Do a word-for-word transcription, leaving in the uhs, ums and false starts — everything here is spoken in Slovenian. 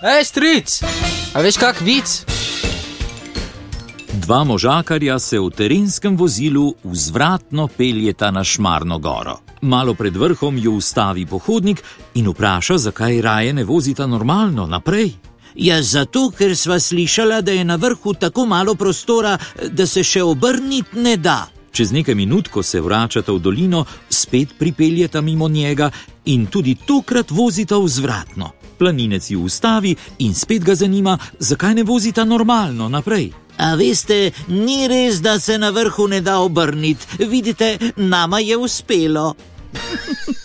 Ej, stric, a veš kak vic? Dva možakarja se v terenskem vozilu vzvratno peljeta na Šmarno goro. Malo pred vrhom ju ustavi pohodnik in vpraša, zakaj raje ne vozita normalno naprej. Ja, zato, ker sva slišala, da je na vrhu tako malo prostora, da se še obrniti ne da. Čez nekaj minut, ko se vračata v dolino, spet pripeljeta mimo njega in tudi tokrat vozita vzvratno. Planinec ju ustavi in spet ga zanima, zakaj ne vozita normalno naprej. A veste, ni res, da se na vrhu ne da obrniti. Vidite, nama je uspelo.